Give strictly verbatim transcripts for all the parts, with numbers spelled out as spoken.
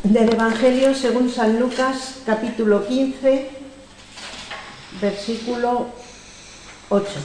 Del Evangelio según San Lucas, capítulo quince, versículo ocho.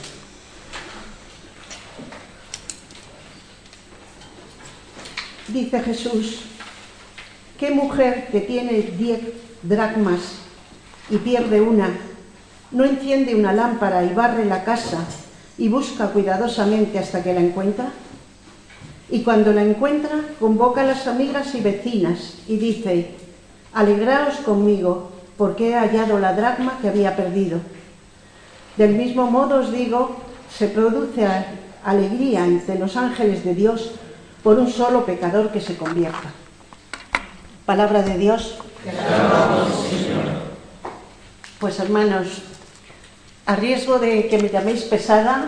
Dice Jesús: ¿qué mujer que tiene diez dracmas y pierde una, no enciende una lámpara y barre la casa y busca cuidadosamente hasta que la encuentra? Y cuando la encuentra, convoca a las amigas y vecinas y dice: alegraos conmigo, porque he hallado la dracma que había perdido. Del mismo modo os digo, se produce alegría entre los ángeles de Dios por un solo pecador que se convierta. Palabra de Dios. Pues hermanos, a riesgo de que me llaméis pesada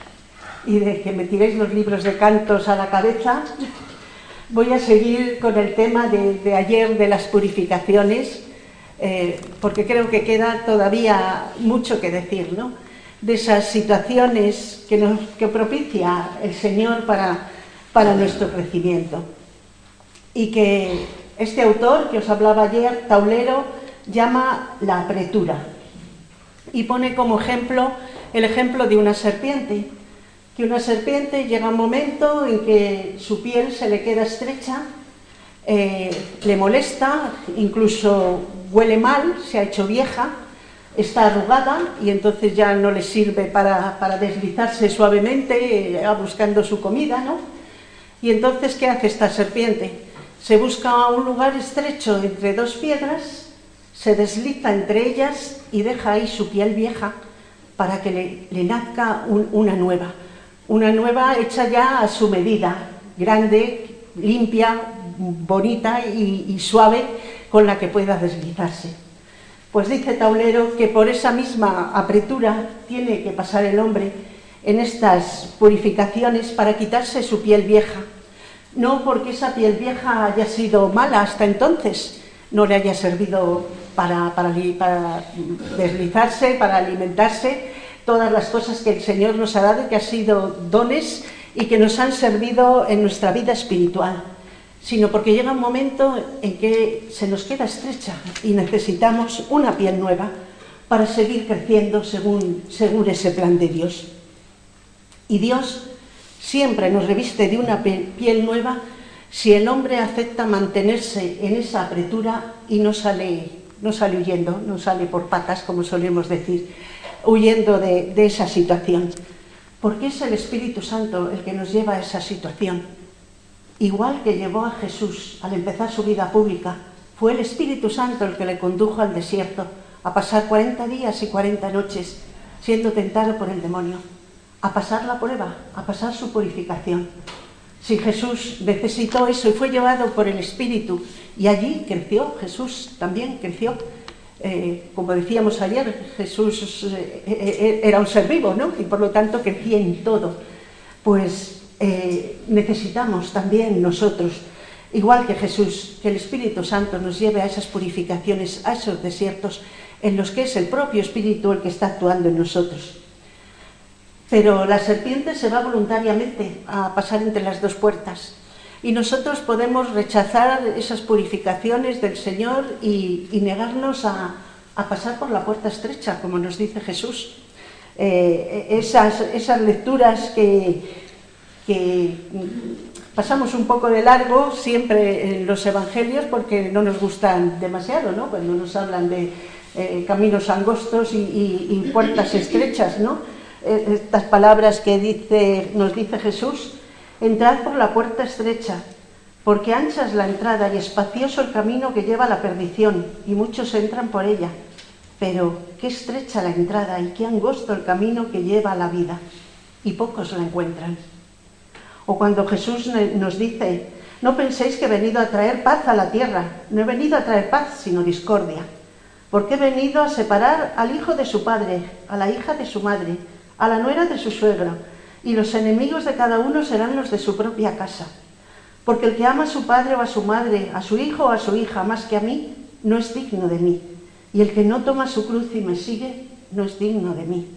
y de que me tiréis los libros de cantos a la cabeza, voy a seguir con el tema de, de ayer de las purificaciones, eh, porque creo que queda todavía mucho que decir, ¿no? De esas situaciones que, nos, que propicia el Señor para, para nuestro crecimiento. Y que este autor que os hablaba ayer, Taulero, llama la apretura. Y pone como ejemplo el ejemplo de una serpiente. Que una serpiente llega un momento en que su piel se le queda estrecha, eh, le molesta, incluso huele mal, se ha hecho vieja, está arrugada y entonces ya no le sirve para, para deslizarse suavemente eh, buscando su comida, ¿no? Y entonces, ¿qué hace esta serpiente? Se busca un lugar estrecho entre dos piedras, se desliza entre ellas y deja ahí su piel vieja para que le, le nazca un, una nueva. Una nueva hecha ya a su medida, grande, limpia, bonita y, y suave, con la que pueda deslizarse. Pues dice Taulero que por esa misma apretura tiene que pasar el hombre en estas purificaciones para quitarse su piel vieja. No porque esa piel vieja haya sido mala hasta entonces, no le haya servido para, para, para deslizarse, para alimentarse, todas las cosas que el Señor nos ha dado y que han sido dones y que nos han servido en nuestra vida espiritual, sino porque llega un momento en que se nos queda estrecha y necesitamos una piel nueva para seguir creciendo según, según ese plan de Dios. Y Dios siempre nos reviste de una piel nueva si el hombre acepta mantenerse en esa apretura y no sale, no sale huyendo, no sale por patas, como solemos decir, huyendo de, de esa situación, porque es el Espíritu Santo el que nos lleva a esa situación. Igual que llevó a Jesús al empezar su vida pública, fue el Espíritu Santo el que le condujo al desierto a pasar cuarenta días y cuarenta noches siendo tentado por el demonio, a pasar la prueba, a pasar su purificación. Si Jesús necesitó eso y fue llevado por el Espíritu y allí creció, Jesús también creció. Eh, como decíamos ayer, Jesús eh, era un ser vivo, ¿no? Y por lo tanto crecía en todo. Pues eh, necesitamos también nosotros, igual que Jesús, que el Espíritu Santo nos lleve a esas purificaciones, a esos desiertos en los que es el propio Espíritu el que está actuando en nosotros. Pero la serpiente se va voluntariamente a pasar entre las dos puertas. Y nosotros podemos rechazar esas purificaciones del Señor y, y negarnos a, a pasar por la puerta estrecha, como nos dice Jesús. Eh, esas, esas lecturas que, que pasamos un poco de largo siempre en los evangelios porque no nos gustan demasiado, ¿no? Cuando nos hablan de eh, caminos angostos y, y, y puertas estrechas, ¿no? Eh, estas palabras que dice, nos dice Jesús: entrad por la puerta estrecha, porque ancha es la entrada y espacioso el camino que lleva a la perdición, y muchos entran por ella. Pero qué estrecha la entrada y qué angosto el camino que lleva a la vida, y pocos la encuentran. O cuando Jesús nos dice: no penséis que he venido a traer paz a la tierra, no he venido a traer paz, sino discordia, porque he venido a separar al hijo de su padre, a la hija de su madre, a la nuera de su suegro, y los enemigos de cada uno serán los de su propia casa. Porque el que ama a su padre o a su madre, a su hijo o a su hija más que a mí, no es digno de mí. Y el que no toma su cruz y me sigue, no es digno de mí.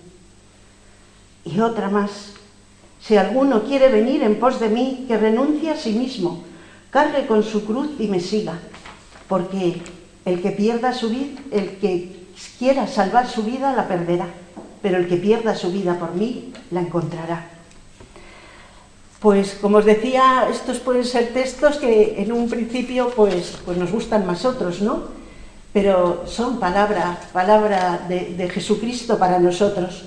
Y otra más: si alguno quiere venir en pos de mí, que renuncie a sí mismo, cargue con su cruz y me siga. porque el que pierda su vida, el que quiera salvar su vida la perderá, pero el que pierda su vida por mí la encontrará. Pues como os decía, estos pueden ser textos que en un principio pues, pues nos gustan más otros, ¿no? Pero son palabra, palabra de, de Jesucristo para nosotros.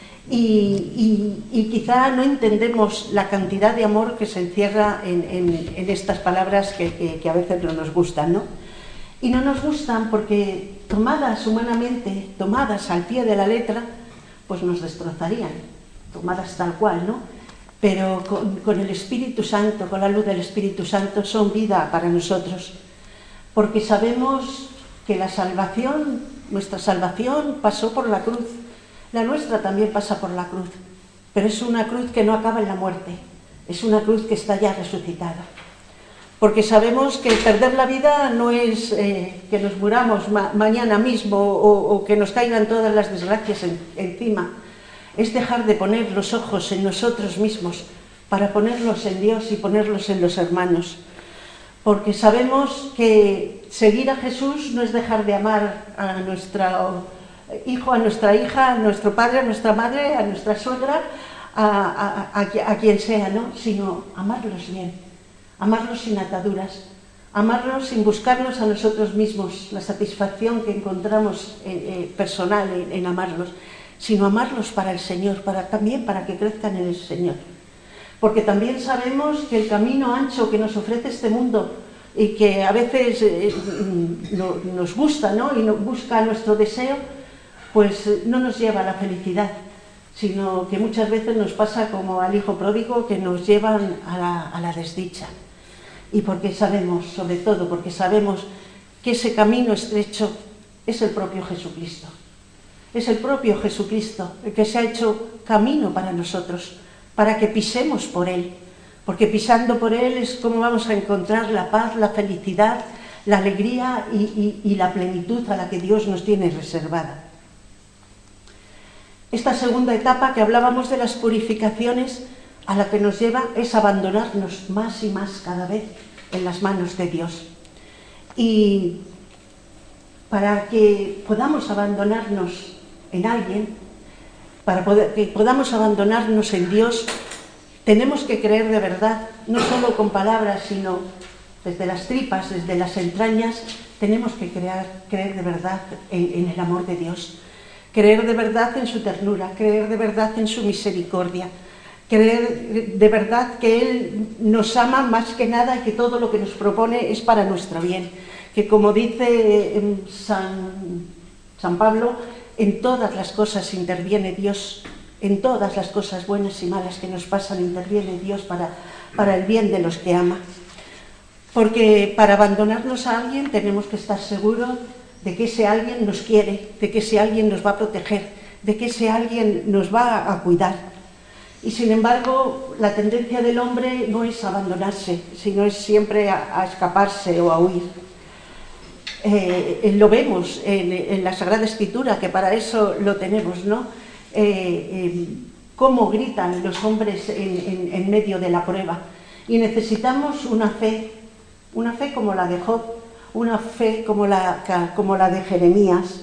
Y, y, y quizá no entendemos la cantidad de amor que se encierra en, en, en estas palabras que, que, que a veces no nos gustan, ¿no? Y no nos gustan porque tomadas humanamente, tomadas al pie de la letra, pues nos destrozarían, tomadas tal cual, ¿no? Pero con, con el Espíritu Santo, con la luz del Espíritu Santo, son vida para nosotros, porque sabemos que la salvación, nuestra salvación pasó por la cruz, la nuestra también pasa por la cruz, pero es una cruz que no acaba en la muerte, es una cruz que está ya resucitada. Porque sabemos que perder la vida no es eh, que nos muramos ma mañana mismo o, o que nos caigan todas las desgracias en, encima. Es dejar de poner los ojos en nosotros mismos para ponerlos en Dios y ponerlos en los hermanos. Porque sabemos que seguir a Jesús no es dejar de amar a nuestro hijo, a nuestra hija, a nuestro padre, a nuestra madre, a nuestra suegra, a, a, a, a quien sea, ¿no? Sino amarlos bien. Amarlos sin ataduras, amarlos sin buscarnos a nosotros mismos, la satisfacción que encontramos eh, eh, personal en, en amarlos, sino amarlos para el Señor, para, también para que crezcan en el Señor. Porque también sabemos que el camino ancho que nos ofrece este mundo y que a veces eh, no, nos gusta, ¿no? Y no, busca nuestro deseo, pues eh, no nos lleva a la felicidad, sino que muchas veces nos pasa como al hijo pródigo, que nos llevan a la, a la desdicha. Y porque sabemos, sobre todo, porque sabemos que ese camino estrecho es el propio Jesucristo. Es el propio Jesucristo el que se ha hecho camino para nosotros, para que pisemos por Él. Porque pisando por Él es como vamos a encontrar la paz, la felicidad, la alegría y, y, y la plenitud a la que Dios nos tiene reservada. Esta segunda etapa que hablábamos de las purificaciones, a la que nos lleva es abandonarnos más y más cada vez en las manos de Dios. Y para que podamos abandonarnos en alguien, para poder, que podamos abandonarnos en Dios, tenemos que creer de verdad, no solo con palabras, sino desde las tripas, desde las entrañas, tenemos que creer, creer de verdad en, en el amor de Dios. Creer de verdad en su ternura, creer de verdad en su misericordia, creer de verdad que Él nos ama más que nada y que todo lo que nos propone es para nuestro bien. Que como dice San, San Pablo, en todas las cosas interviene Dios, en todas las cosas buenas y malas que nos pasan interviene Dios para, para el bien de los que ama. Porque para abandonarnos a alguien tenemos que estar seguros de que ese alguien nos quiere, de que ese alguien nos va a proteger, de que ese alguien nos va a cuidar. Y sin embargo, la tendencia del hombre no es abandonarse, sino es siempre a, a escaparse o a huir. Eh, lo vemos en, en la Sagrada Escritura, que para eso lo tenemos, ¿no? Eh, eh, cómo gritan los hombres en, en, en medio de la prueba. Y necesitamos una fe, una fe como la de Job, una fe como la, como la de Jeremías.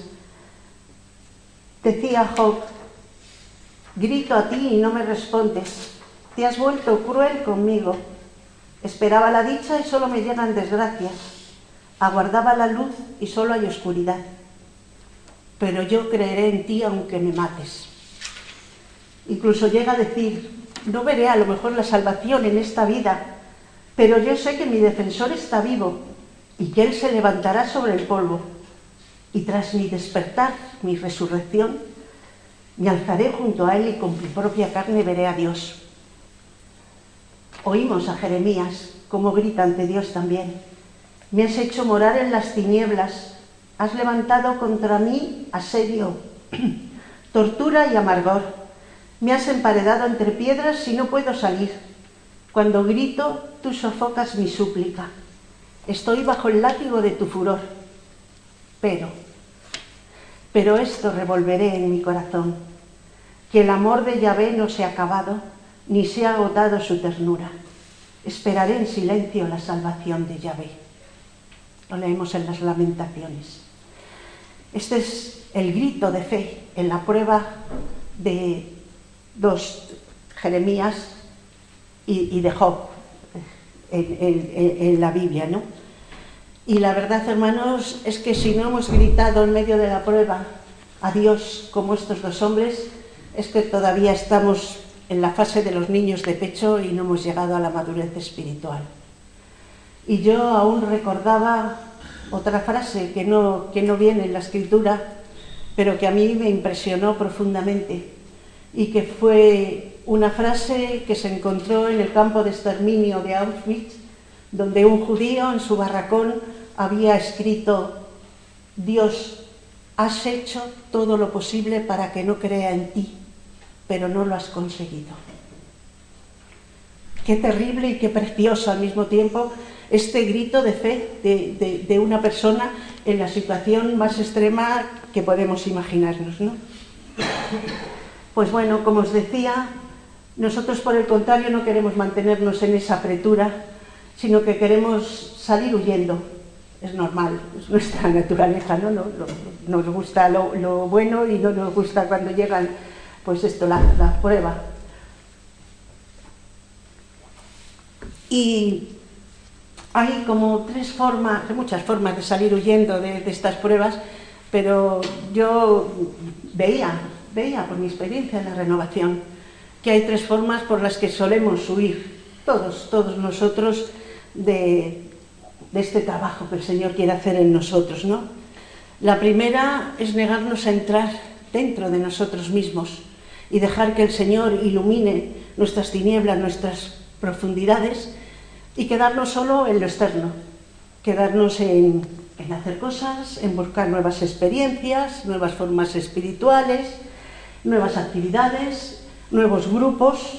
Decía Job: grito a ti y no me respondes, te has vuelto cruel conmigo. Esperaba la dicha y solo me llegan desgracias, aguardaba la luz y solo hay oscuridad. Pero yo creeré en ti aunque me mates. Incluso llega a decir: no veré a lo mejor la salvación en esta vida, pero yo sé que mi defensor está vivo y que Él se levantará sobre el polvo. Y tras mi despertar, mi resurrección, me alzaré junto a Él y con mi propia carne veré a Dios. Oímos a Jeremías cómo grita ante Dios también: me has hecho morar en las tinieblas, has levantado contra mí asedio, tortura y amargor, me has emparedado entre piedras y no puedo salir. Cuando grito, tú sofocas mi súplica. Estoy bajo el látigo de tu furor. Pero, pero esto revolveré en mi corazón, que el amor de Yahvé no se ha acabado, ni se ha agotado su ternura. Esperaré en silencio la salvación de Yahvé. lo leemos en las Lamentaciones. Este es el grito de fe en la prueba de dos, Jeremías y, y de Job en, en, en la Biblia, ¿no? Y la verdad, hermanos, es que si no hemos gritado en medio de la prueba a Dios como estos dos hombres, es que todavía estamos en la fase de los niños de pecho y no hemos llegado a la madurez espiritual. Y yo aún recordaba otra frase que no, que no viene en la Escritura, pero que a mí me impresionó profundamente, y que fue una frase que se encontró en el campo de exterminio de Auschwitz, donde un judío en su barracón había escrito: Dios, has hecho todo lo posible para que no crea en ti, pero no lo has conseguido. Qué terrible y qué precioso al mismo tiempo este grito de fe de, de, de una persona en la situación más extrema que podemos imaginarnos, ¿no? Pues bueno, como os decía, nosotros por el contrario no queremos mantenernos en esa apretura, sino que queremos salir huyendo. Es normal, es nuestra naturaleza, ¿no? No, no, nos gusta lo, lo bueno y no nos gusta cuando llegan, pues esto, la, la prueba. Y hay como tres formas, hay muchas formas de salir huyendo de, de estas pruebas, pero yo veía, veía por mi experiencia en la renovación, que hay tres formas por las que solemos huir, todos, todos nosotros, de, de este trabajo que el Señor quiere hacer en nosotros, ¿no? La primera es negarnos a entrar dentro de nosotros mismos y dejar que el Señor ilumine nuestras tinieblas, nuestras profundidades, y quedarnos solo en lo externo, quedarnos en, en hacer cosas, en buscar nuevas experiencias, nuevas formas espirituales, nuevas actividades, nuevos grupos.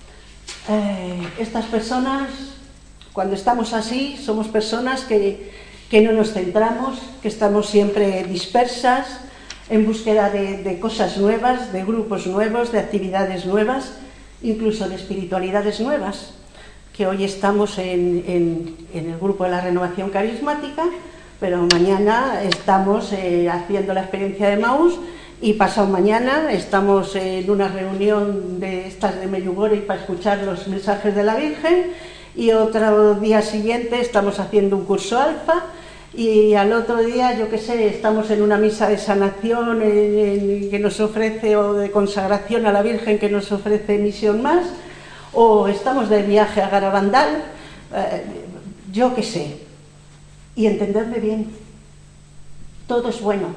Eh, estas personas, cuando estamos así, somos personas que, que no nos centramos, que estamos siempre dispersas, en búsqueda de, de cosas nuevas, de grupos nuevos, de actividades nuevas, incluso de espiritualidades nuevas, que hoy estamos en, en, en el grupo de la renovación carismática, pero mañana estamos eh, haciendo la experiencia de Maús, y pasado mañana estamos en una reunión de estas de Medjugorje para escuchar los mensajes de la Virgen, y otro día siguiente estamos haciendo un curso alfa, y al otro día, yo qué sé, estamos en una misa de sanación en, en, que nos ofrece, o de consagración a la Virgen que nos ofrece Misión Más, o estamos de viaje a Garabandal, eh, yo qué sé. Y entenderme bien, todo es bueno,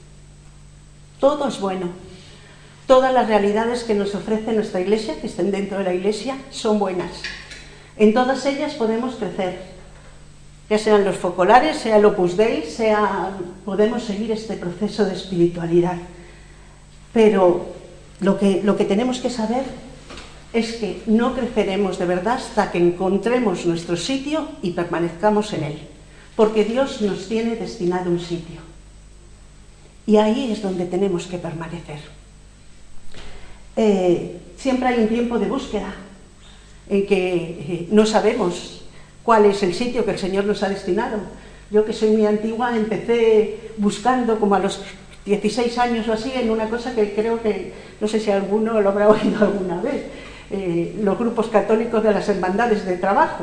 todo es bueno. Todas las realidades que nos ofrece nuestra Iglesia, que estén dentro de la Iglesia, son buenas. En todas ellas podemos crecer, ya sean los focolares, sea el Opus Dei, sea, podemos seguir este proceso de espiritualidad. Pero lo que, lo que tenemos que saber es que no creceremos de verdad hasta que encontremos nuestro sitio y permanezcamos en él, porque Dios nos tiene destinado un sitio. Y ahí es donde tenemos que permanecer. Eh, siempre hay un tiempo de búsqueda en que eh, no sabemos cuál es el sitio que el Señor nos ha destinado. Yo, que soy muy antigua, empecé buscando como a los dieciséis años o así en una cosa que creo que, no sé si alguno lo habrá oído alguna vez, eh, los grupos católicos de las hermandades de trabajo.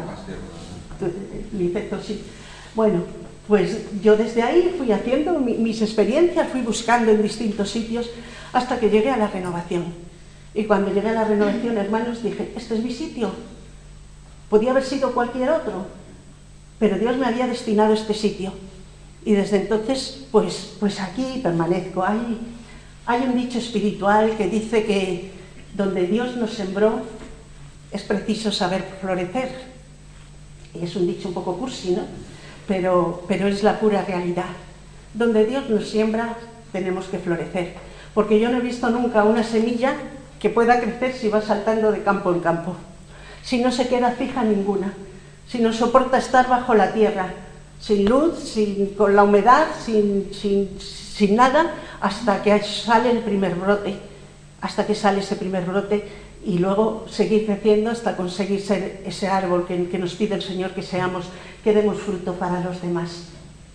Sí. Bueno, pues yo desde ahí fui haciendo mi, mis experiencias, fui buscando en distintos sitios hasta que llegué a la renovación. Y cuando llegué a la renovación, hermanos, dije, este es mi sitio. Podía haber sido cualquier otro, pero Dios me había destinado este sitio. Y desde entonces, pues, pues aquí permanezco. Hay, hay un dicho espiritual que dice que donde Dios nos sembró es preciso saber florecer. Y es un dicho un poco cursi, ¿no? Pero, pero es la pura realidad. Donde Dios nos siembra, tenemos que florecer. Porque yo no he visto nunca una semilla que pueda crecer si va saltando de campo en campo. Si no se queda fija ninguna. Si no soporta estar bajo la tierra, sin luz, sin, con la humedad, sin, sin, sin nada, hasta que sale el primer brote, hasta que sale ese primer brote, y luego seguir creciendo hasta conseguir ser ese árbol que, que nos pide el Señor que seamos, que demos fruto para los demás.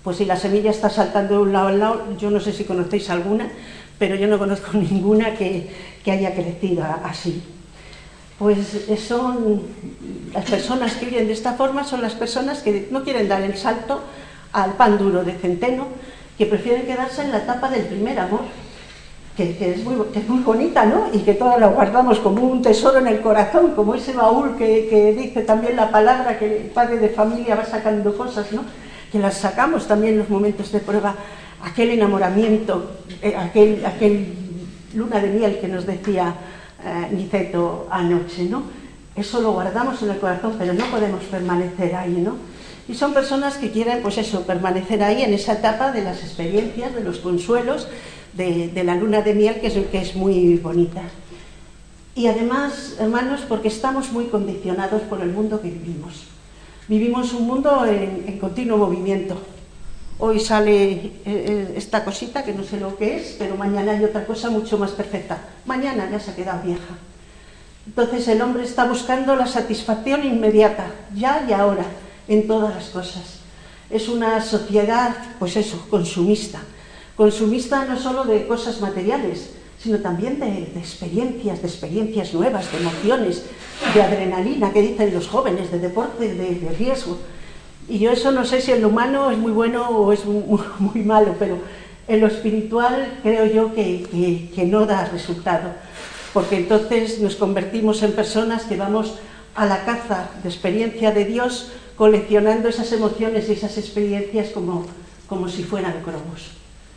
pues si la semilla está saltando de un lado al lado, yo no sé si conocéis alguna, pero yo no conozco ninguna que, que haya crecido así. Pues son las personas que viven de esta forma, son las personas que no quieren dar el salto al pan duro de centeno, que prefieren quedarse en la etapa del primer amor, que, que, es, muy, que es muy bonita, ¿no? Y que todos la guardamos como un tesoro en el corazón, como ese baúl que, que dice también la palabra, que el padre de familia va sacando cosas, ¿no? Que las sacamos también en los momentos de prueba, aquel enamoramiento, eh, aquel, aquel luna de miel que nos decía eh, Niceto anoche, ¿no? Eso lo guardamos en el corazón, pero no podemos permanecer ahí, ¿no? Y son personas que quieren, pues eso, permanecer ahí en esa etapa de las experiencias, de los consuelos, de, de la luna de miel, que es, que es muy bonita. Y además, hermanos, porque estamos muy condicionados por el mundo que vivimos. Vivimos un mundo en, en continuo movimiento. Hoy sale eh, esta cosita, que no sé lo que es, pero mañana hay otra cosa mucho más perfecta. Mañana ya se ha quedado vieja. Entonces el hombre está buscando la satisfacción inmediata, ya y ahora, en todas las cosas. Es una sociedad, pues eso, consumista. Consumista no solo de cosas materiales, sino también de, de experiencias, de experiencias nuevas, de emociones, de adrenalina, que dicen los jóvenes, de deporte, de, de riesgo. Y yo eso no sé si en lo humano es muy bueno o es muy, muy, muy malo, pero en lo espiritual creo yo que, que, que no da resultado, porque entonces nos convertimos en personas que vamos a la caza de experiencia de Dios, coleccionando esas emociones y esas experiencias como, como si fueran cromos.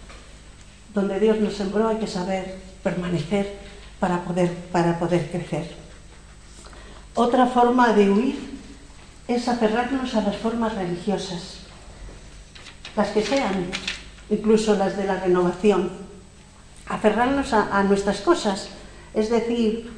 Donde Dios nos sembró hay que saber permanecer para poder, para poder crecer. Otra forma de huir es aferrarnos a las formas religiosas, las que sean, incluso las de la renovación. Aferrarnos a, a nuestras cosas, es decir,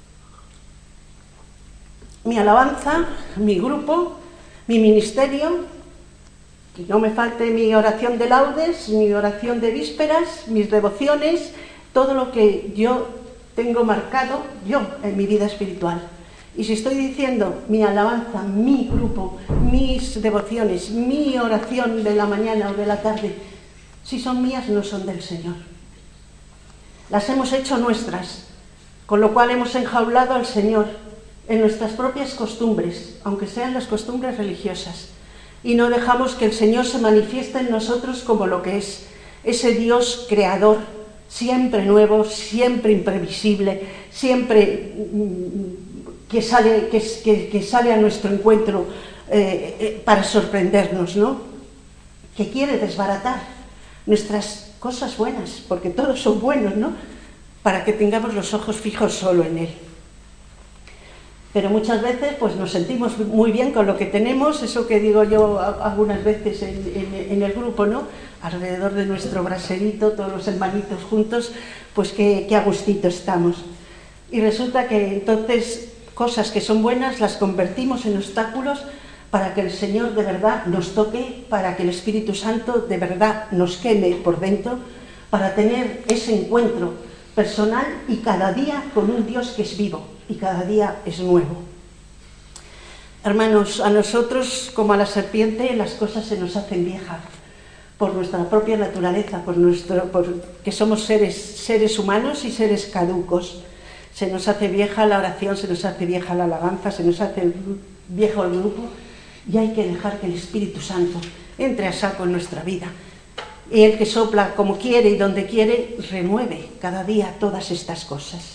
mi alabanza, mi grupo, mi ministerio, que no me falte mi oración de laudes, mi oración de vísperas, mis devociones, todo lo que yo tengo marcado, yo, en mi vida espiritual. Y si estoy diciendo mi alabanza, mi grupo, mis devociones, mi oración de la mañana o de la tarde, si son mías, no son del Señor. Las hemos hecho nuestras, con lo cual hemos enjaulado al Señor en nuestras propias costumbres, aunque sean las costumbres religiosas, y no dejamos que el Señor se manifieste en nosotros como lo que es, ese Dios creador, siempre nuevo, siempre imprevisible, siempre que sale, que, que, que sale a nuestro encuentro eh, eh, para sorprendernos, ¿no? Que quiere desbaratar nuestras cosas buenas, porque todos son buenos, ¿no? Para que tengamos los ojos fijos solo en Él. Pero muchas veces pues nos sentimos muy bien con lo que tenemos, eso que digo yo algunas veces en, en, en el grupo, ¿no? Alrededor de nuestro braserito, todos los hermanitos juntos, pues qué, qué a gustito estamos. Y resulta que entonces cosas que son buenas las convertimos en obstáculos para que el Señor de verdad nos toque, para que el Espíritu Santo de verdad nos queme por dentro, para tener ese encuentro personal y cada día con un Dios que es vivo y cada día es nuevo. Hermanos, a nosotros, como a la serpiente, las cosas se nos hacen viejas por nuestra propia naturaleza, por nuestro, por que somos seres, seres humanos y seres caducos. Se nos hace vieja la oración, se nos hace vieja la alabanza, se nos hace viejo el grupo, y hay que dejar que el Espíritu Santo entre a saco en nuestra vida. Y el que sopla como quiere y donde quiere, renueve cada día todas estas cosas.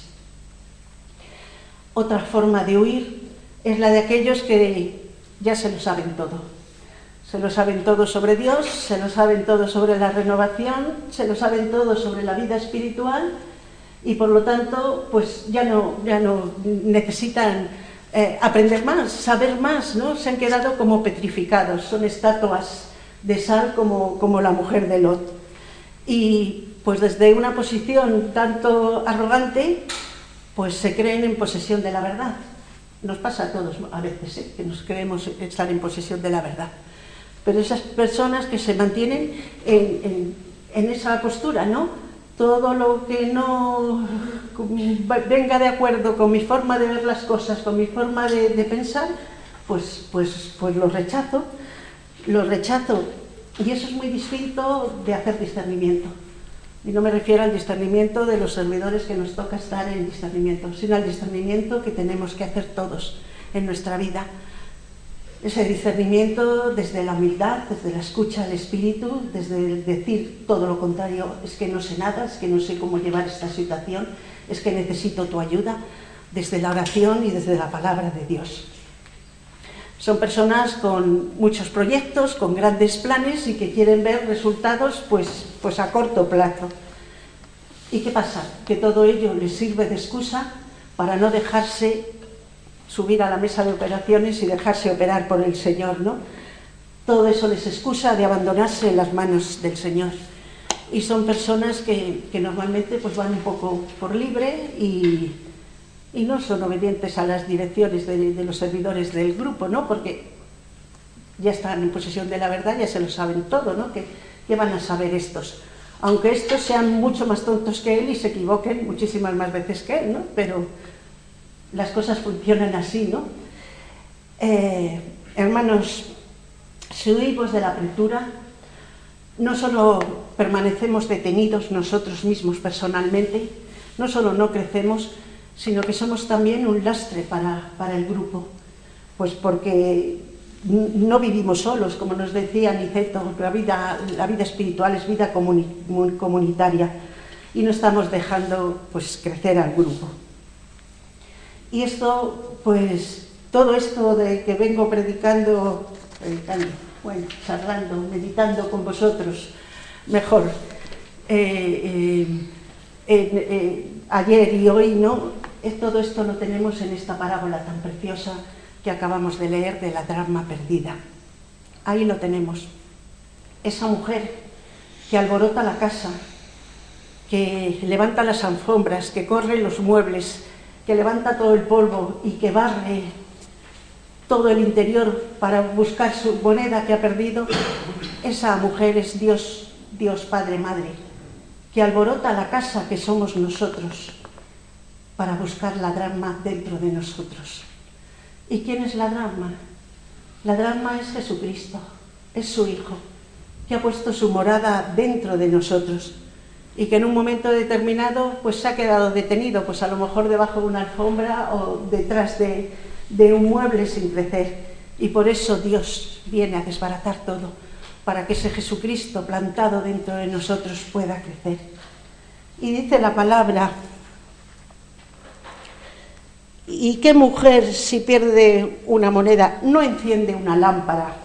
Otra forma de huir es la de aquellos que ya se lo saben todo. Se lo saben todo sobre Dios, se lo saben todo sobre la renovación, se lo saben todo sobre la vida espiritual y por lo tanto pues ya no, ya no necesitan eh, aprender más, saber más, ¿no? Se han quedado como petrificados, son estatuas de sal como, como la mujer de Lot. Y pues desde una posición tanto arrogante, pues se creen en posesión de la verdad. Nos pasa a todos a veces, ¿eh? Que nos creemos estar en posesión de la verdad. Pero esas personas que se mantienen en, en, en esa postura, ¿no? Todo lo que no venga de acuerdo con mi forma de ver las cosas, con mi forma de, de pensar, pues, pues, pues lo rechazo. Lo rechazo Y eso es muy distinto de hacer discernimiento. Y no me refiero al discernimiento de los servidores que nos toca estar en discernimiento, sino al discernimiento que tenemos que hacer todos en nuestra vida. Ese discernimiento desde la humildad, desde la escucha al Espíritu, desde el decir todo lo contrario, es que no sé nada, es que no sé cómo llevar esta situación, es que necesito tu ayuda, desde la oración y desde la palabra de Dios. Son personas con muchos proyectos, con grandes planes y que quieren ver resultados pues, pues a corto plazo. ¿Y qué pasa? Que todo ello les sirve de excusa para no dejarse subir a la mesa de operaciones y dejarse operar por el Señor, ¿no? Todo eso les excusa de abandonarse en las manos del Señor. Y son personas que, que normalmente pues van un poco por libre y, y no son obedientes a las direcciones de, de los servidores del grupo, ¿no? Porque ya están en posesión de la verdad, ya se lo saben todo, ¿no? ¿Qué, qué van a saber estos? Aunque estos sean mucho más tontos que él y se equivoquen muchísimas más veces que él, ¿no? Pero las cosas funcionan así, ¿no? Eh, hermanos, si huimos de la apretura, no solo permanecemos detenidos nosotros mismos personalmente, no solo no crecemos, sino que somos también un lastre para, para el grupo, pues porque no vivimos solos, como nos decía Niceto, la vida, la vida espiritual es vida comuni, comunitaria y no estamos dejando pues crecer al grupo. Y esto, pues, todo esto de que vengo predicando, predicando, bueno, charlando, meditando con vosotros, mejor, eh, eh, eh, eh, ayer y hoy, ¿no? Eh, todo esto lo tenemos en esta parábola tan preciosa que acabamos de leer de la dracma perdida. Ahí lo tenemos. Esa mujer que alborota la casa, que levanta las alfombras, que corre los muebles, que levanta todo el polvo y que barre todo el interior para buscar su moneda que ha perdido, esa mujer es Dios, Dios Padre, Madre, que alborota la casa que somos nosotros para buscar la dracma dentro de nosotros. ¿Y quién es la dracma? La dracma es Jesucristo, es su Hijo, que ha puesto su morada dentro de nosotros y que en un momento determinado pues se ha quedado detenido, pues a lo mejor debajo de una alfombra o detrás de, de un mueble sin crecer. Y por eso Dios viene a desbaratar todo, para que ese Jesucristo plantado dentro de nosotros pueda crecer. Y dice la palabra: ¿y qué mujer, si pierde una moneda, no enciende una lámpara,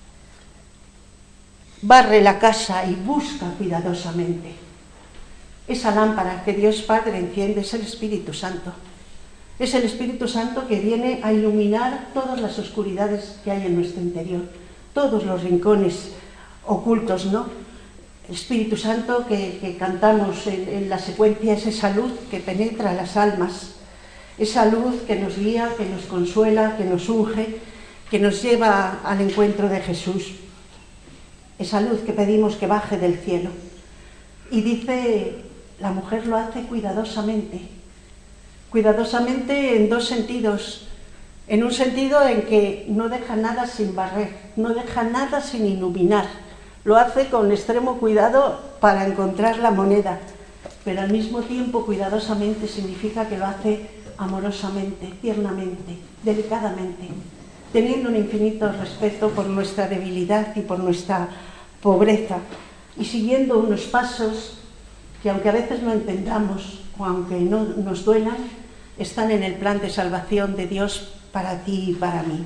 barre la casa y busca cuidadosamente? Esa lámpara que Dios Padre enciende es el Espíritu Santo. Es el Espíritu Santo que viene a iluminar todas las oscuridades que hay en nuestro interior, todos los rincones ocultos, ¿no? El Espíritu Santo que, que cantamos en, en la secuencia es esa luz que penetra las almas, esa luz que nos guía, que nos consuela, que nos unge, que nos lleva al encuentro de Jesús. Esa luz que pedimos que baje del cielo. Y dice, la mujer lo hace cuidadosamente. Cuidadosamente en dos sentidos. En un sentido en que no deja nada sin barrer, no deja nada sin iluminar. Lo hace con extremo cuidado para encontrar la moneda, pero al mismo tiempo cuidadosamente significa que lo hace amorosamente, tiernamente, delicadamente, teniendo un infinito respeto por nuestra debilidad y por nuestra pobreza, y siguiendo unos pasos que, aunque a veces no entendamos o aunque no nos duelan, están en el plan de salvación de Dios para ti y para mí.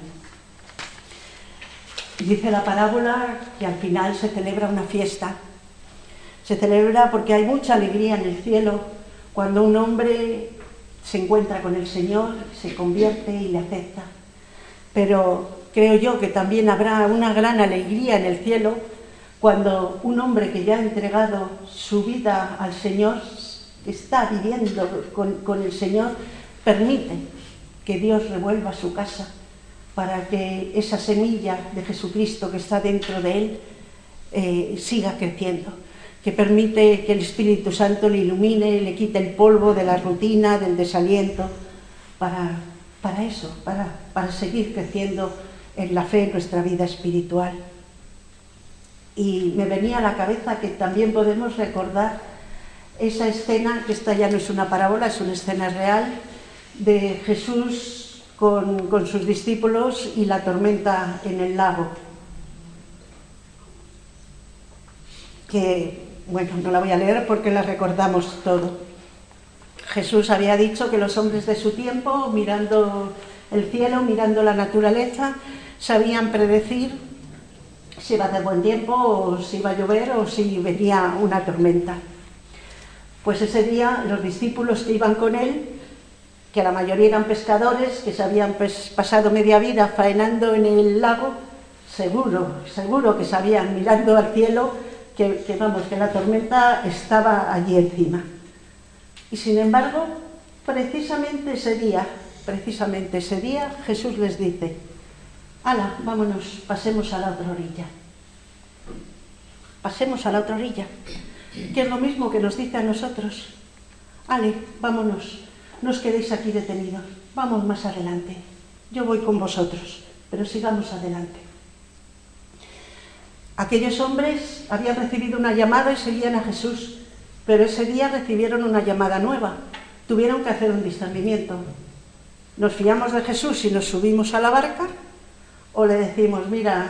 Dice la parábola que al final se celebra una fiesta. Se celebra porque hay mucha alegría en el cielo cuando un hombre se encuentra con el Señor, se convierte y le acepta. Pero creo yo que también habrá una gran alegría en el cielo cuando un hombre que ya ha entregado su vida al Señor, está viviendo con, con el Señor, permite que Dios revuelva su casa para que esa semilla de Jesucristo que está dentro de él eh, siga creciendo, que permite que el Espíritu Santo le ilumine, le quite el polvo de la rutina, del desaliento, para, para eso, para, para seguir creciendo en la fe, en nuestra vida espiritual. Y me venía a la cabeza que también podemos recordar esa escena, que esta ya no es una parábola, es una escena real, de Jesús con, con sus discípulos y la tormenta en el lago. Que, bueno, no la voy a leer porque la recordamos todo. Jesús había dicho que los hombres de su tiempo, mirando el cielo, mirando la naturaleza, sabían predecir si iba a hacer buen tiempo, o si iba a llover, o si venía una tormenta. Pues ese día los discípulos que iban con él, que la mayoría eran pescadores, que se habían pues, pasado media vida faenando en el lago, seguro, seguro que sabían, mirando al cielo, que, que vamos, que la tormenta estaba allí encima. Y sin embargo, precisamente ese día, precisamente ese día, Jesús les dice: ¡hala, vámonos, pasemos a la otra orilla! Pasemos a la otra orilla, que es lo mismo que nos dice a nosotros: ¡ale, vámonos, no os quedéis aquí detenidos, vamos más adelante, yo voy con vosotros, pero sigamos adelante! Aquellos hombres habían recibido una llamada y seguían a Jesús, pero ese día recibieron una llamada nueva, tuvieron que hacer un discernimiento. ¿Nos fiamos de Jesús y nos subimos a la barca? ¿O le decimos: mira,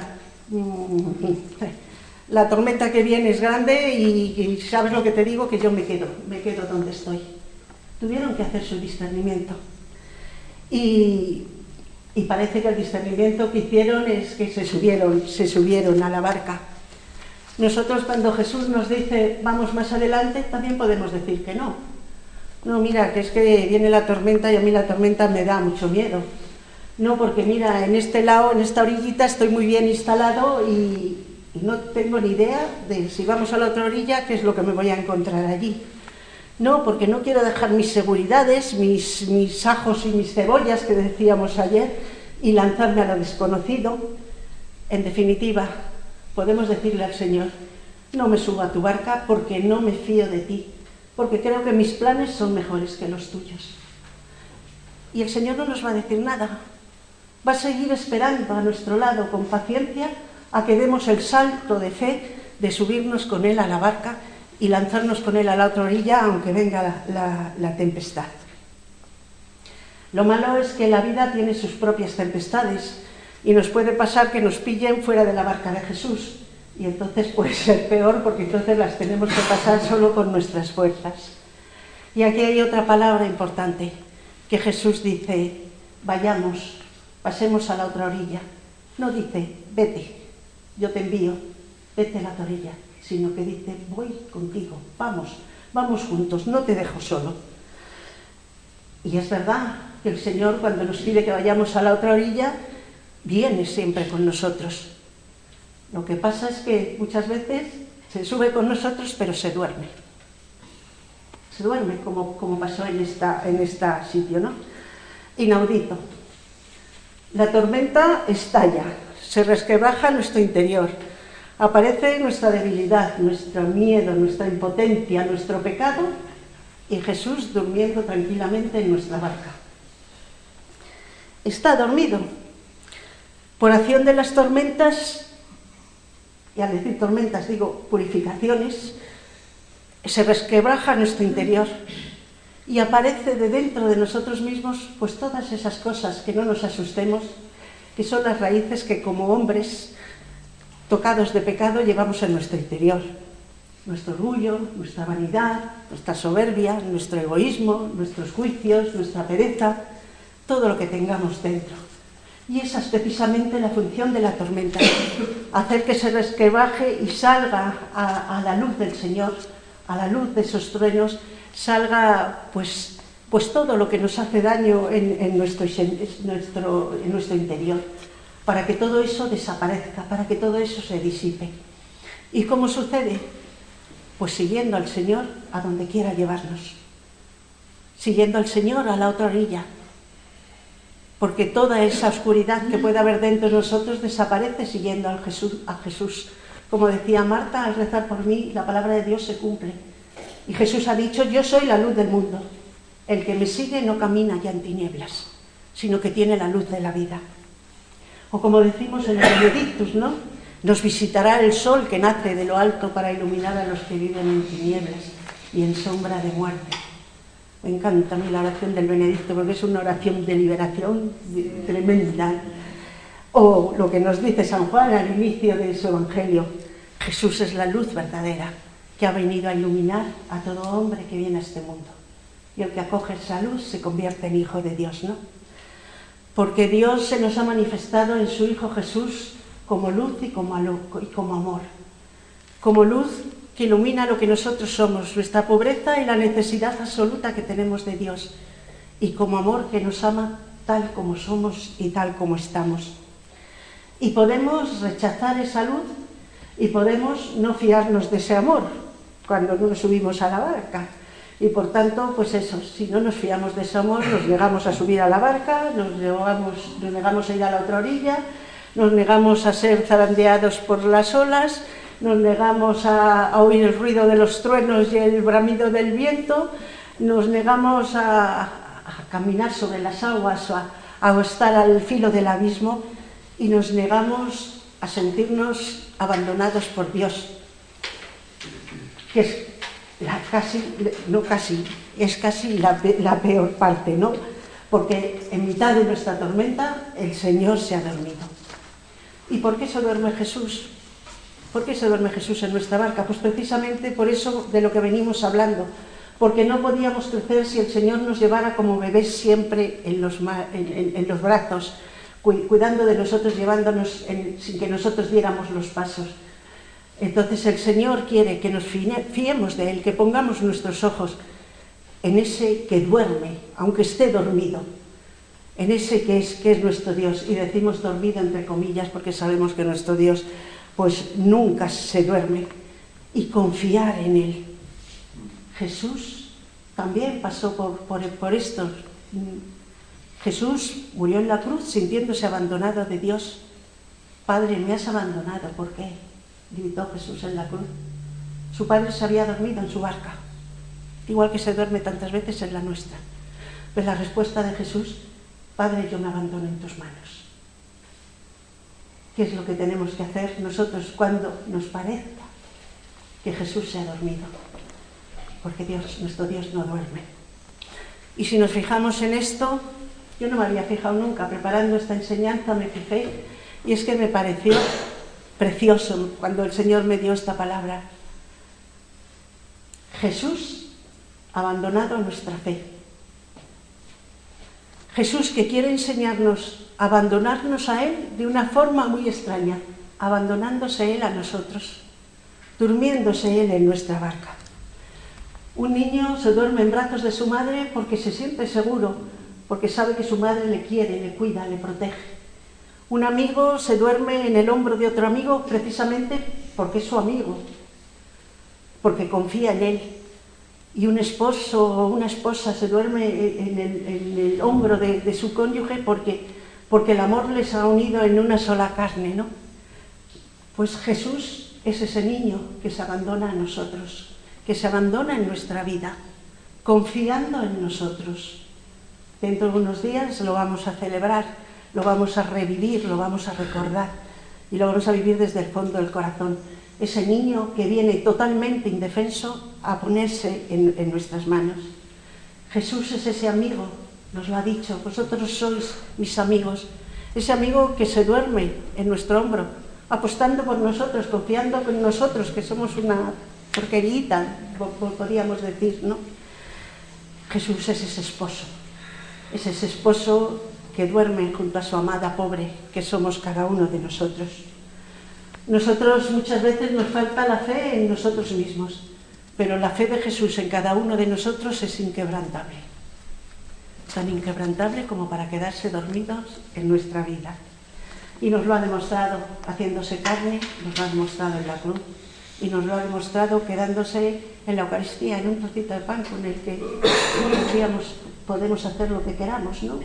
la tormenta que viene es grande y, y sabes lo que te digo, que yo me quedo, me quedo donde estoy? Tuvieron que hacer su discernimiento. Y, y parece que el discernimiento que hicieron es que se subieron, se subieron a la barca. Nosotros, cuando Jesús nos dice vamos más adelante, también podemos decir que no. No, mira, que es que viene la tormenta y a mí la tormenta me da mucho miedo. No, porque mira, en este lado, en esta orillita estoy muy bien instalado y, y no tengo ni idea de si vamos a la otra orilla, qué es lo que me voy a encontrar allí. No, porque no quiero dejar mis seguridades, mis, mis ajos y mis cebollas, que decíamos ayer, y lanzarme a lo desconocido. En definitiva, podemos decirle al Señor: no me subo a tu barca porque no me fío de ti, porque creo que mis planes son mejores que los tuyos. Y el Señor no nos va a decir nada. Va a seguir esperando a nuestro lado con paciencia a que demos el salto de fe de subirnos con Él a la barca y lanzarnos con Él a la otra orilla, aunque venga la, la, la tempestad. Lo malo es que la vida tiene sus propias tempestades y nos puede pasar que nos pillen fuera de la barca de Jesús, y entonces puede ser peor, porque entonces las tenemos que pasar solo con nuestras fuerzas. Y aquí hay otra palabra importante, que Jesús dice: vayamos, pasemos a la otra orilla. No dice: vete, yo te envío, vete a la otra orilla, sino que dice: voy contigo, vamos, vamos juntos, no te dejo solo. Y es verdad que el Señor, cuando nos pide que vayamos a la otra orilla, viene siempre con nosotros. Lo que pasa es que muchas veces se sube con nosotros, pero se duerme. Se duerme, como, como pasó en esta, en este sitio, ¿no? Inaudito. La tormenta estalla, se resquebraja nuestro interior, aparece nuestra debilidad, nuestro miedo, nuestra impotencia, nuestro pecado, y Jesús durmiendo tranquilamente en nuestra barca. Está dormido. Por acción de las tormentas, y al decir tormentas digo purificaciones, se resquebraja nuestro interior y aparece de dentro de nosotros mismos pues todas esas cosas, que no nos asustemos, que son las raíces que como hombres tocados de pecado llevamos en nuestro interior. Nuestro orgullo, nuestra vanidad, nuestra soberbia, nuestro egoísmo, nuestros juicios, nuestra pereza, todo lo que tengamos dentro. Y esa es precisamente la función de la tormenta, hacer que se resquebraje y salga a, a la luz del Señor, a la luz de esos truenos, salga pues, pues todo lo que nos hace daño en, en, nuestro, en, nuestro, en nuestro interior, para que todo eso desaparezca, para que todo eso se disipe. ¿Y cómo sucede? Pues siguiendo al Señor a donde quiera llevarnos, siguiendo al Señor a la otra orilla, porque toda esa oscuridad que puede haber dentro de nosotros desaparece siguiendo a Jesús, a Jesús. Como decía Marta, al rezar por mí, la palabra de Dios se cumple. Y Jesús ha dicho: yo soy la luz del mundo. El que me sigue no camina ya en tinieblas, sino que tiene la luz de la vida. O como decimos en el Benedictus, ¿no? Nos visitará el sol que nace de lo alto para iluminar a los que viven en tinieblas y en sombra de muerte. Me encanta a mí la oración del Benedicto porque es una oración de liberación tremenda. O lo que nos dice San Juan al inicio de su Evangelio: Jesús es la luz verdadera que ha venido a iluminar a todo hombre que viene a este mundo. Y el que acoge esa luz se convierte en hijo de Dios, ¿no? Porque Dios se nos ha manifestado en su Hijo Jesús como luz y como, y como amor. Como luz que ilumina lo que nosotros somos, nuestra pobreza y la necesidad absoluta que tenemos de Dios. Y como amor que nos ama tal como somos y tal como estamos. Y podemos rechazar esa luz y podemos no fiarnos de ese amor cuando no nos subimos a la barca. Y por tanto, pues eso, si no nos fiamos de ese amor, nos negamos a subir a la barca, nos negamos, nos negamos a ir a la otra orilla, nos negamos a ser zarandeados por las olas, nos negamos a, a oír el ruido de los truenos y el bramido del viento, nos negamos a, a caminar sobre las aguas, a, a estar al filo del abismo, y nos negamos a sentirnos abandonados por Dios, que es la casi, no casi, es casi la, la peor parte, ¿no? Porque en mitad de nuestra tormenta el Señor se ha dormido. ¿Y por qué se duerme Jesús? ¿Por qué se duerme Jesús en nuestra barca? Pues precisamente por eso de lo que venimos hablando, porque no podíamos crecer si el Señor nos llevara como bebés siempre en los, en, en, en los brazos, cuidando de nosotros, llevándonos en, sin que nosotros diéramos los pasos. Entonces el Señor quiere que nos fiemos de Él, que pongamos nuestros ojos en ese que duerme, aunque esté dormido, en ese que es, que es nuestro Dios, y decimos dormido entre comillas porque sabemos que nuestro Dios pues nunca se duerme, y confiar en Él. Jesús también pasó por, por, por esto. Jesús murió en la cruz sintiéndose abandonado de Dios. Padre, me has abandonado, ¿por qué?, gritó Jesús en la cruz. Su padre se había dormido en su barca, igual que se duerme tantas veces en la nuestra. Pues la respuesta de Jesús: Padre, yo me abandono en tus manos. ¿Qué es lo que tenemos que hacer nosotros cuando nos parezca que Jesús se ha dormido? Porque Dios, nuestro Dios no duerme. Y si nos fijamos en esto, yo no me había fijado nunca, preparando esta enseñanza me fijé, y es que me pareció precioso cuando el Señor me dio esta palabra. Jesús ha abandonado nuestra fe. Jesús, que quiere enseñarnos a abandonarnos a Él de una forma muy extraña, abandonándose Él a nosotros, durmiéndose Él en nuestra barca. Un niño se duerme en brazos de su madre porque se siente seguro, porque sabe que su madre le quiere, le cuida, le protege. Un amigo se duerme en el hombro de otro amigo precisamente porque es su amigo, porque confía en él. Y un esposo o una esposa se duerme en el, en el hombro de, de su cónyuge porque, porque el amor les ha unido en una sola carne, ¿no? Pues Jesús es ese niño que se abandona a nosotros, que se abandona en nuestra vida, confiando en nosotros. Dentro de unos días lo vamos a celebrar, lo vamos a revivir, lo vamos a recordar y lo vamos a vivir desde el fondo del corazón. Ese niño que viene totalmente indefenso a ponerse en, en nuestras manos. Jesús es ese amigo, nos lo ha dicho: vosotros sois mis amigos. Ese amigo que se duerme en nuestro hombro, apostando por nosotros, confiando en nosotros, que somos una porquerita, podríamos decir, ¿no? Jesús es ese esposo, es ese esposo que duerme junto a su amada pobre, que somos cada uno de nosotros. Nosotros muchas veces nos falta la fe en nosotros mismos, pero la fe de Jesús en cada uno de nosotros es inquebrantable, tan inquebrantable como para quedarse dormidos en nuestra vida. Y nos lo ha demostrado haciéndose carne, nos lo ha demostrado en la cruz, y nos lo ha demostrado quedándose en la Eucaristía, en un trocito de pan con el que podríamos, podemos hacer lo que queramos, ¿no?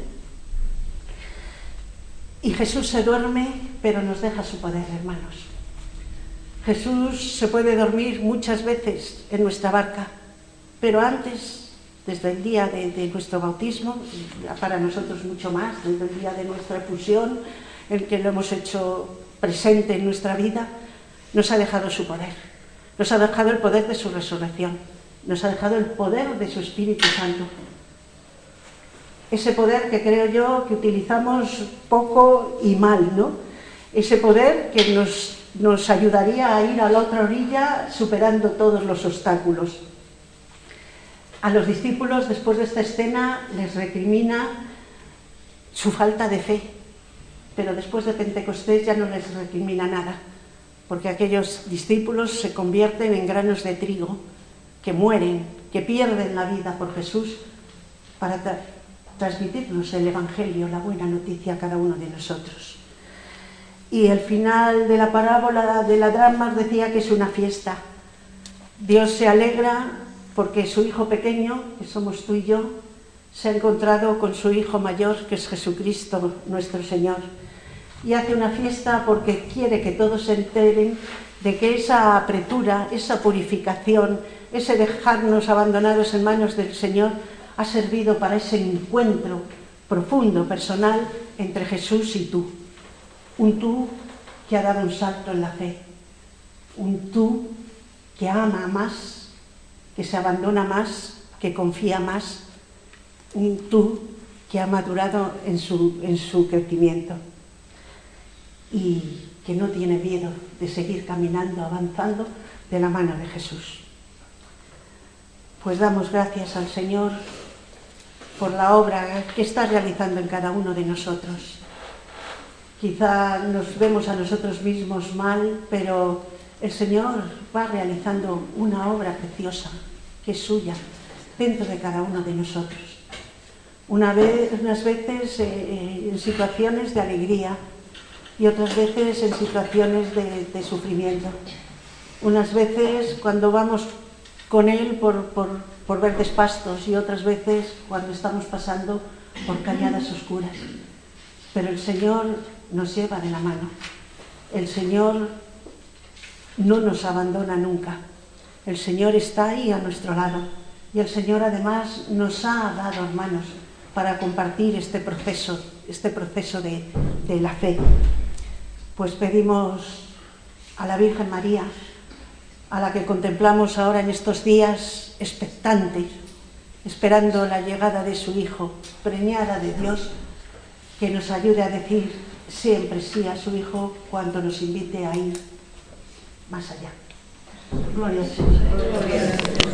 Y Jesús se duerme, pero nos deja su poder, hermanos. Jesús se puede dormir muchas veces en nuestra barca, pero antes, desde el día de, de nuestro bautismo, para nosotros mucho más, desde el día de nuestra efusión, en que lo hemos hecho presente en nuestra vida, nos ha dejado su poder, nos ha dejado el poder de su resurrección, nos ha dejado el poder de su Espíritu Santo. Ese poder que creo yo que utilizamos poco y mal, ¿no? Ese poder que nos, nos ayudaría a ir a la otra orilla superando todos los obstáculos. A los discípulos, después de esta escena, les recrimina su falta de fe, pero después de Pentecostés ya no les recrimina nada, porque aquellos discípulos se convierten en granos de trigo que mueren, que pierden la vida por Jesús para tra transmitirnos el Evangelio, la buena noticia a cada uno de nosotros. Y el final de la parábola de la dracmas decía que es una fiesta. Dios se alegra porque su hijo pequeño, que somos tú y yo, se ha encontrado con su hijo mayor, que es Jesucristo, nuestro Señor. Y hace una fiesta porque quiere que todos se enteren de que esa apretura, esa purificación, ese dejarnos abandonados en manos del Señor, ha servido para ese encuentro profundo, personal, entre Jesús y tú. Un tú que ha dado un salto en la fe. Un tú que ama más, que se abandona más, que confía más. Un tú que ha madurado en su, en su crecimiento. Y que no tiene miedo de seguir caminando, avanzando de la mano de Jesús. Pues damos gracias al Señor por la obra que está realizando en cada uno de nosotros. Quizá nos vemos a nosotros mismos mal, pero el Señor va realizando una obra preciosa, que es suya, dentro de cada uno de nosotros. Una vez, unas veces eh, en situaciones de alegría y otras veces en situaciones de, de sufrimiento. Unas veces cuando vamos con Él por, por, por verdes pastos y otras veces cuando estamos pasando por cañadas oscuras. Pero el Señor nos lleva de la mano. El Señor no nos abandona nunca. El Señor está ahí a nuestro lado. Y el Señor además nos ha dado hermanos para compartir este proceso, este proceso de, de la fe. Pues pedimos a la Virgen María, a la que contemplamos ahora en estos días expectante, esperando la llegada de su Hijo, preñada de Dios, que nos ayude a decir siempre sí a su Hijo cuando nos invite a ir más allá. Gloria al Señor.